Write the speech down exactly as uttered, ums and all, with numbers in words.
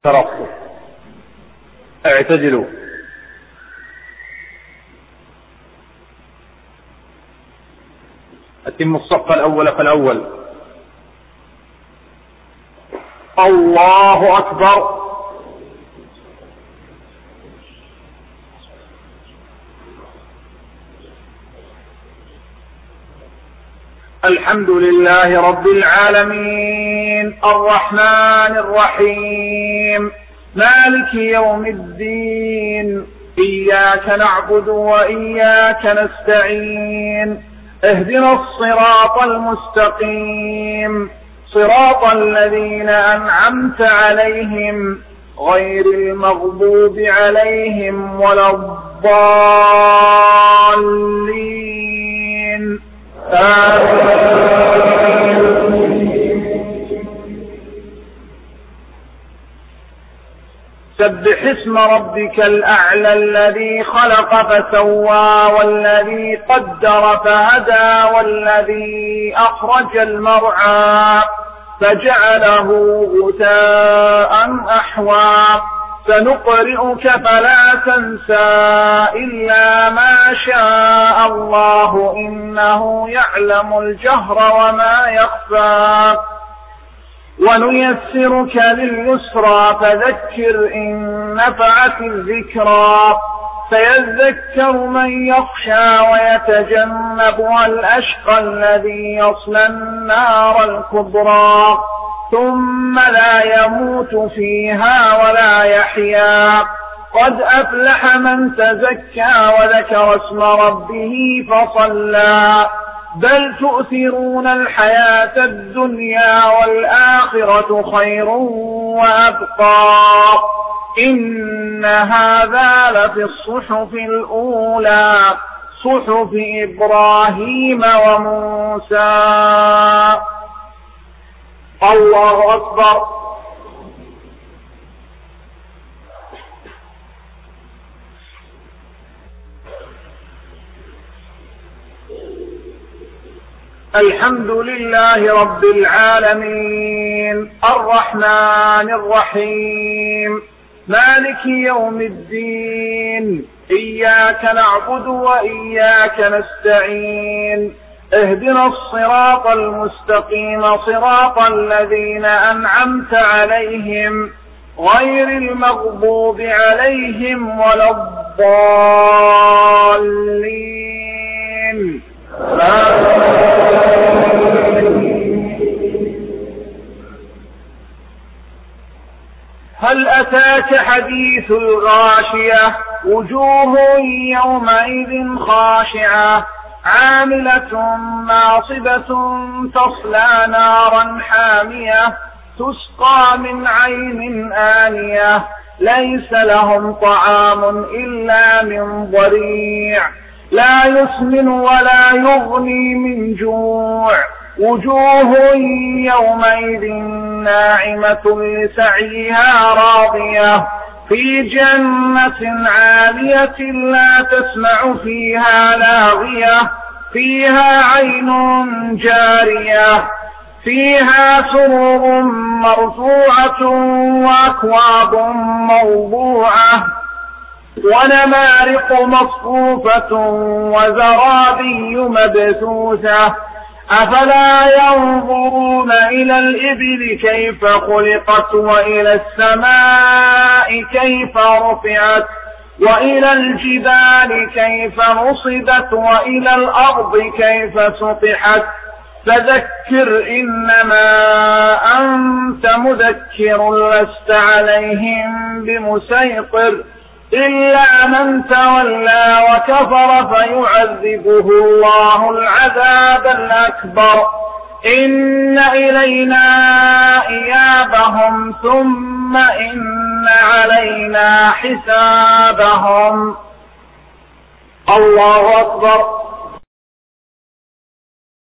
ترصوا اعتدلوا. أتموا الصف الأول فالأول. الله أكبر. الحمد لله رب العالمين الرحمن الرحيم مالك يوم الدين إياك نعبد وإياك نستعين اهدنا الصراط المستقيم صراط الذين أنعمت عليهم غير المغضوب عليهم ولا الضالين سبح اسم ربك الأعلى الذي خلق فسوى والذي قدر فهدى والذي أخرج المرعى فجعله غثاء أحوى سنقرئك فلا تنسى إلا ما شاء الله إنه يعلم الجهر وما يخفى ونيسرك لليسرى فذكر إن نفعت الذكرى سيذكر من يخشى ويتجنبها الأشقى الذي يصلى النار الكبرى ثم لا يموت فيها ولا يحيا قد أفلح من تزكى وذكر اسم ربه فصلى بل تؤثرون الحياة الدنيا والآخرة خير وأبقى إن هذا لفي الصحف الأولى صحف إبراهيم وموسى. الله أكبر. الحمد لله رب العالمين الرحمن الرحيم مالك يوم الدين إياك نعبد وإياك نستعين اهدنا الصراط المستقيم صراط الذين أنعمت عليهم غير المغضوب عليهم ولا الضالين. هل أتاك حديث الغاشية وجوه يومئذ خاشعة عاملة ناصبة تصلى نارا حامية تسقى من عين آنية ليس لهم طعام إلا من ضريع لا يسمن ولا يغني من جوع وجوه يومئذ ناعمة لسعيها راضية في جنة عالية لا تسمع فيها لاغية فيها عين جارية فيها سرر مرفوعة وأكواب موضوعة ونمارق مصفوفة وزرابي مبثوثة أفلا ينظرون إلى الإبل كيف خلقت وإلى السماء كيف رفعت وإلى الجبال كيف نصبت وإلى الأرض كيف سطحت فذكر إنما أنت مذكر لست عليهم بمسيطر إلا من تولى وكفر فيعذبه الله العذاب الأكبر إن إلينا إيابهم ثم إن علينا حسابهم. الله أكبر.